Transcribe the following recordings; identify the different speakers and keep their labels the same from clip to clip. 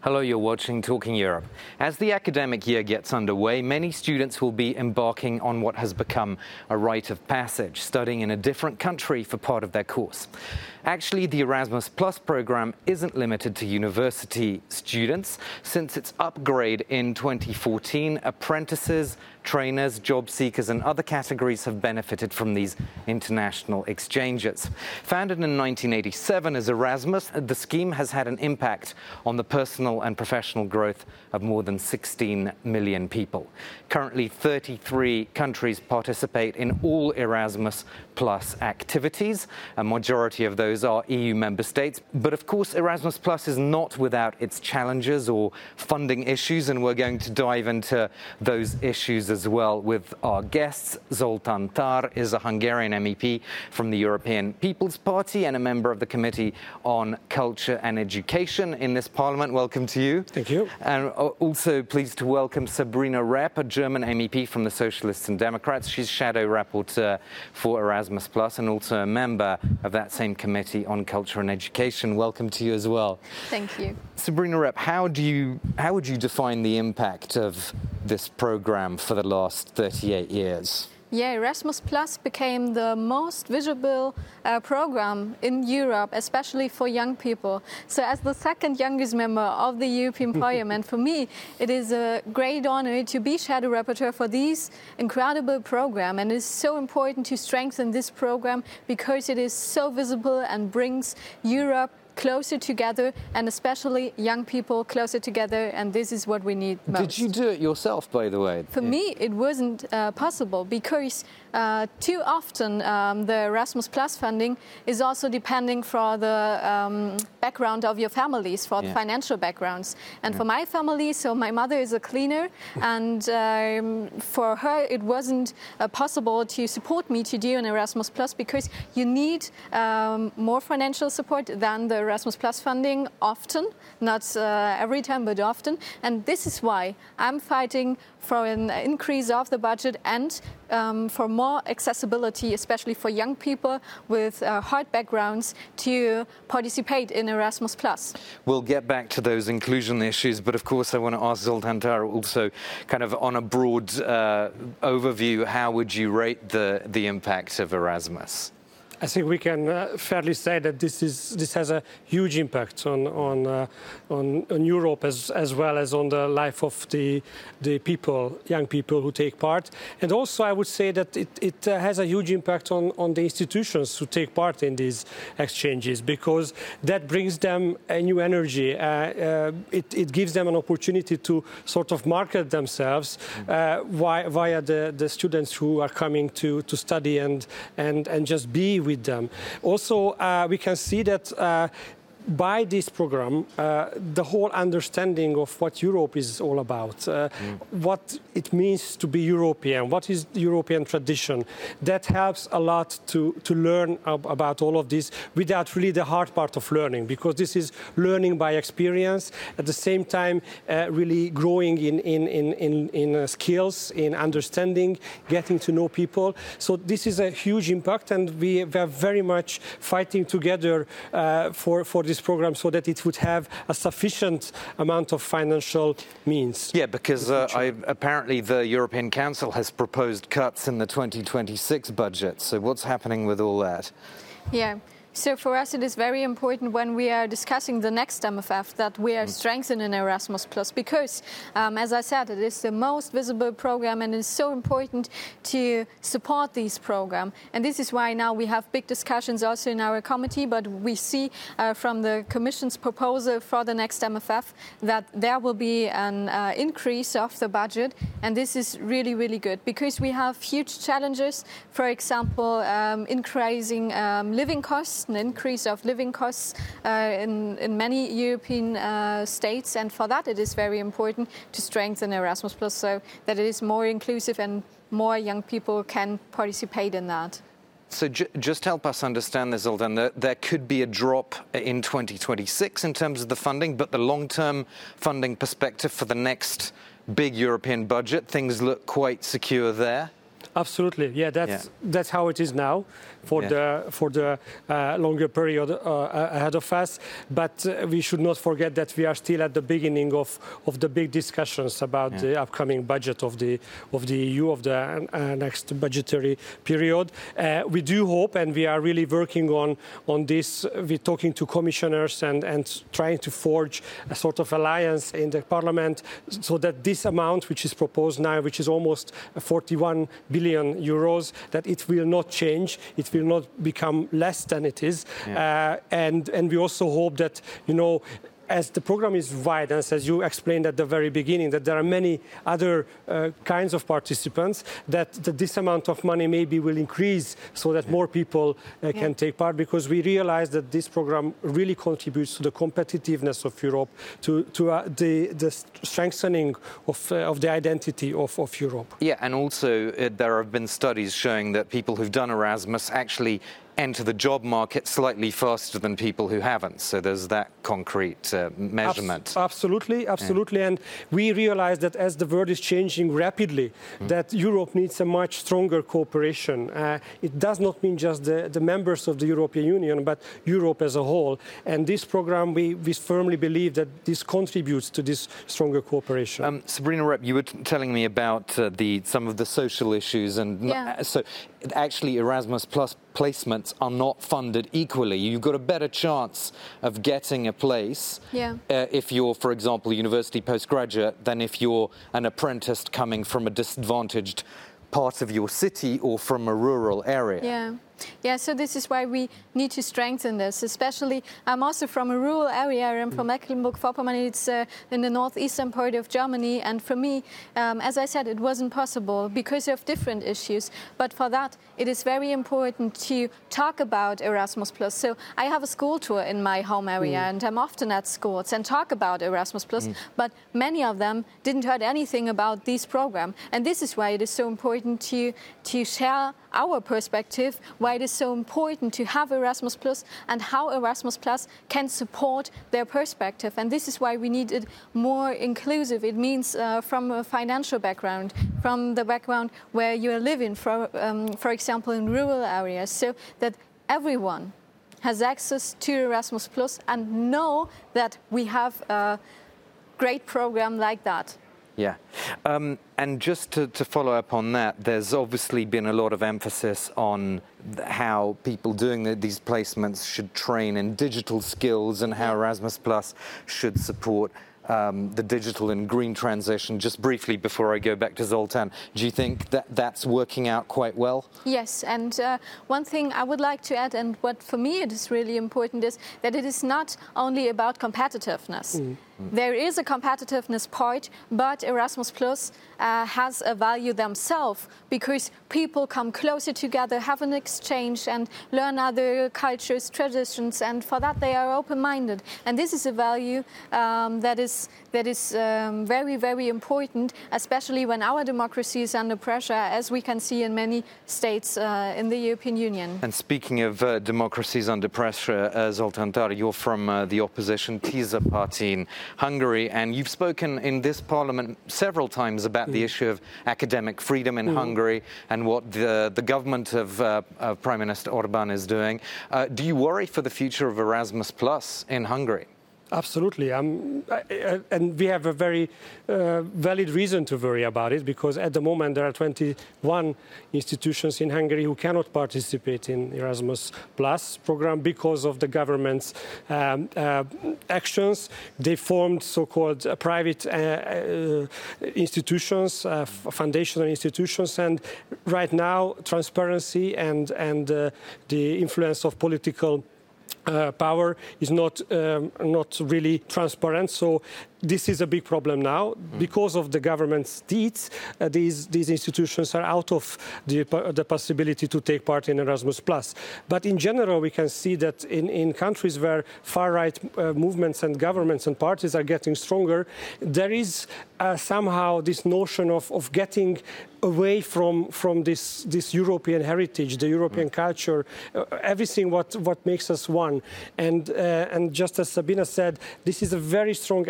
Speaker 1: Hello, you're watching Talking Europe. As the academic year gets underway, many students will be embarking on what has become a rite of passage, studying in a different country for part of their course. Actually, the Erasmus Plus program isn't limited to university students. Since its upgrade in 2014, apprentices, trainers, job seekers and other categories have benefited from these international exchanges. Founded in 1987 as Erasmus, the scheme has had an impact on the personal and professional growth of more than 16 million people. Currently, 33 countries participate in all Erasmus Plus activities. A majority of those are EU member states. But of course, Erasmus Plus is not without its challenges or funding issues, and we're going to dive into those issues as well with our guests. Zoltán Tár is a Hungarian MEP from the European People's Party and a member of the Committee on Culture and Education in this Parliament. Welcome to you.
Speaker 2: Thank you.
Speaker 1: And also pleased to welcome Sabrina Repp, a German MEP from the Socialists and Democrats. She's Shadow Rapporteur for Erasmus Plus and also a member of that same Committee on Culture and Education. Welcome to you as well.
Speaker 3: Thank you.
Speaker 1: Sabrina Repp, how would you define the impact of this program for the last 38 years?
Speaker 3: Yeah, Erasmus Plus became the most visible program in Europe, especially for young people. So as the second youngest member of the European Parliament, for me, it is a great honor to be Shadow Rapporteur for this incredible program. And it's so important to strengthen this program because it is so visible and brings Europe closer together, and especially young people closer together, and this is what we need most.
Speaker 1: Did you do it yourself, by the way?
Speaker 3: For me, it wasn't possible because too often the Erasmus Plus funding is also depending for the background of your families, for the financial backgrounds. And for my family, so my mother is a cleaner, and for her it wasn't possible to support me to do an Erasmus Plus because you need more financial support than the Erasmus Plus funding often, not every time, but often. And this is why I'm fighting for an increase of the budget and for more accessibility, especially for young people with hard backgrounds, to participate in Erasmus Plus.
Speaker 1: We'll get back to those inclusion issues, but of course I want to ask Zoltán Tár also kind of on a broad overview, how would you rate the impact of Erasmus?
Speaker 2: I think we can fairly say that this has a huge impact on Europe as well as on the life of the people, young people who take part. And also I would say that it has a huge impact on the institutions who take part in these exchanges, because that brings them a new energy. It gives them an opportunity to sort of market themselves via the students who are coming to study and just be with them. Also, we can see that by this program, the whole understanding of what Europe is all about, what it means to be European, what is European tradition, that helps a lot to learn about all of this without really the hard part of learning, because this is learning by experience, at the same time really growing in skills, in understanding, getting to know people. So this is a huge impact, and we are very much fighting together for this program so that it would have a sufficient amount of financial means.
Speaker 1: Yeah, because apparently the European Council has proposed cuts in the 2026 budget. So what's happening with all that?
Speaker 3: Yeah. So for us, it is very important when we are discussing the next MFF that we are strengthening Erasmus Plus, because, as I said, it is the most visible program, and it's so important to support this program. And this is why now we have big discussions also in our committee, but we see from the Commission's proposal for the next MFF that there will be an increase of the budget, and this is really, really good, because we have huge challenges, for example, increasing living costs, an increase of living costs in many European states, and for that it is very important to strengthen Erasmus Plus so that it is more inclusive and more young people can participate in that.
Speaker 1: So just help us understand this, Zoltán. There could be a drop in 2026 in terms of the funding, but the long-term funding perspective for the next big European budget, things look quite secure there?
Speaker 2: Absolutely, yeah. That's how it is now for the longer period ahead of us. But we should not forget that we are still at the beginning of the big discussions about the upcoming budget of the EU, of the next budgetary period. We do hope, and we are really working on this. We're talking to commissioners and trying to forge a sort of alliance in the Parliament, so that this amount, which is proposed now, which is almost 41 billion euros, that it will not change. It will not become less than it is. And we also hope that, as the program is wide, and as you explained at the very beginning, that there are many other kinds of participants, that this amount of money maybe will increase so that more people can take part, because we realize that this program really contributes to the competitiveness of Europe, to the strengthening of the identity of Europe.
Speaker 1: Yeah, and also there have been studies showing that people who've done Erasmus actually enter the job market slightly faster than people who haven't. So there's that concrete measurement.
Speaker 2: Absolutely. And we realize that as the world is changing rapidly, that Europe needs a much stronger cooperation. It does not mean just the members of the European Union, but Europe as a whole. And this program, we firmly believe that this contributes to this stronger cooperation.
Speaker 1: Sabrina Repp, you were telling me about some of the social issues, and so actually Erasmus Plus placements are not funded equally. You've got a better chance of getting a place if you're, for example, a university postgraduate than if you're an apprentice coming from a disadvantaged part of your city or from a rural area.
Speaker 3: Yeah, so this is why we need to strengthen this, especially I'm also from a rural area. I'm from Mecklenburg-Vorpommern. It's in the northeastern part of Germany. And for me, as I said, it wasn't possible because of different issues. But for that, it is very important to talk about Erasmus+. So I have a school tour in my home area, and I'm often at schools and talk about Erasmus+. But many of them didn't heard anything about this program. And this is why it is so important to share our perspective, why it is so important to have Erasmus+, and how Erasmus+ can support their perspective. And this is why we need it more inclusive. It means from a financial background, from the background where you are living, for example, in rural areas, so that everyone has access to Erasmus+ and know that we have a great program like that.
Speaker 1: Yeah. And just to follow up on that, there's obviously been a lot of emphasis on how people doing these placements should train in digital skills and how Erasmus Plus should support the digital and green transition. Just briefly before I go back to Zoltán, do you think that that's working out quite well?
Speaker 3: Yes, and one thing I would like to add, and what for me it is really important, is that it is not only about competitiveness. There is a competitiveness part, but Erasmus Plus has a value themselves, because people come closer together, have an exchange and learn other cultures, traditions, and for that they are open-minded. And this is a value that is very, very important, especially when our democracy is under pressure, as we can see in many states in the European Union.
Speaker 1: And speaking of democracies under pressure, Zoltán Tár, you're from the opposition TISA party in Hungary, and you've spoken in this parliament several times about the issue of academic freedom in Hungary and what the government of Prime Minister Orbán is doing. Do you worry for the future of Erasmus Plus in Hungary?
Speaker 2: Absolutely, and we have a very valid reason to worry about it, because at the moment there are 21 institutions in Hungary who cannot participate in Erasmus Plus program because of the government's actions. They formed so-called private institutions, foundational institutions, and right now transparency and the influence of political power is not really transparent. So this is a big problem now. Because of the government's deeds, these institutions are out of the possibility to take part in Erasmus+. But in general, we can see that in countries where far-right movements and governments and parties are getting stronger, there is somehow this notion of getting away from this European heritage, the European culture, everything what makes us one. And just as Sabina said, this is a very strong element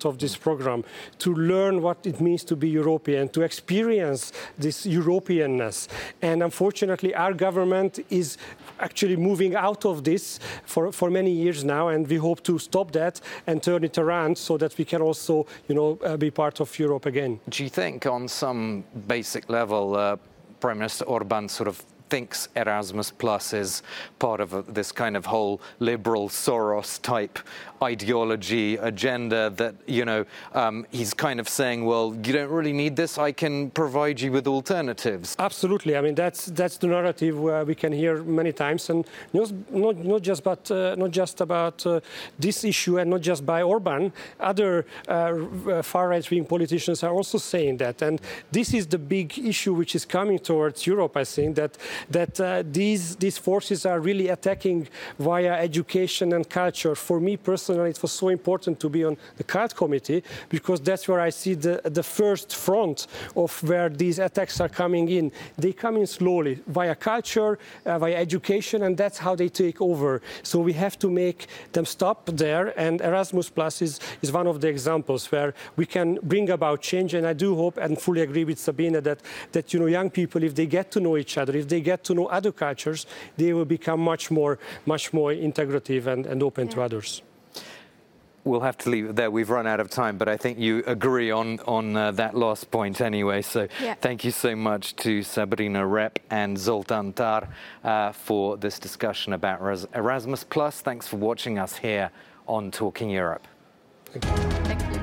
Speaker 2: of this program, to learn what it means to be European, to experience this Europeanness. And unfortunately, our government is actually moving out of this for many years now, and we hope to stop that and turn it around so that we can also, be part of Europe again.
Speaker 1: Do you think on some basic level, Prime Minister Orban sort of thinks Erasmus Plus is part of this kind of whole liberal Soros type ideology agenda that, he's kind of saying, well, you don't really need this, I can provide you with alternatives?
Speaker 2: Absolutely. I mean, that's the narrative we can hear many times, and not just about this issue, and not just by Orban. Other far right-wing politicians are also saying that, and this is the big issue which is coming towards Europe. I think that these forces are really attacking via education and culture. For me personally, it was so important to be on the CULT committee, because that's where I see the first front of where these attacks are coming in. They come in slowly via culture, via education, and that's how they take over. So we have to make them stop there, and Erasmus Plus is one of the examples where we can bring about change. And I do hope and fully agree with Sabine that young people, if they get to know each other, if they get to know other cultures, they will become much more integrative and open to others.
Speaker 1: We'll have to leave it there. We've run out of time, but I think you agree on that last point anyway. So Thank you so much to Sabrina Rep and Zoltan Tar for this discussion about Erasmus Plus. Thanks for watching us here on Talking Europe.
Speaker 2: Thank you.
Speaker 3: Thank you.